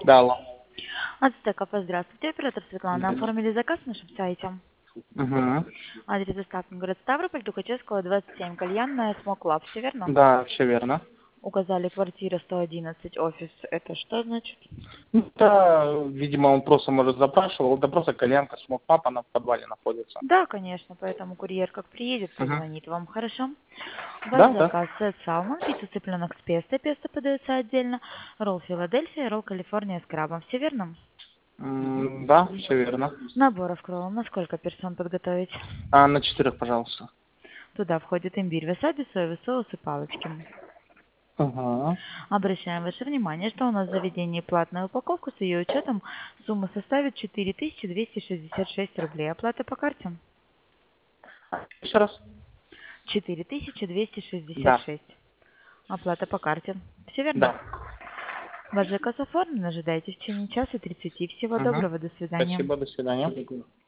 Да, алло. Ацтека, здравствуйте. Оператор Светлана. Оформили заказ на нашем сайте. Угу. Адрес доставки город Ставрополь, Тухачевского, 27, кальянная, Смок Лаб, все верно? Да, все верно. Указали квартира 111, офис. Это что значит? Ну, да, видимо, он просто, может, запрашивал. Это просто кальянка смог папа на в подвале находится. Да, конечно, поэтому курьер как приедет, Угу. позвонит вам, хорошо? Ваш Да, да. заказ сет салмон, пицца цыпленок с песто, песто подается отдельно, ролл Филадельфия, ролл Калифорния с крабом, все верно? Да, все верно. Наборов кроллом на сколько персон подготовить? А на 4, пожалуйста. Туда входит имбирь, васаби, соевый соус и палочки. Угу. Обращаем ваше внимание, что у нас в заведении платная упаковка, с ее учетом сумма составит 4266 рублей. Оплата по карте Еще раз. 4266. Да, Оплата по карте. Все верно? да. Ваш заказ оформлен, ожидайте в течение часа 30. Всего Угу. доброго, до свидания. Спасибо, до свидания.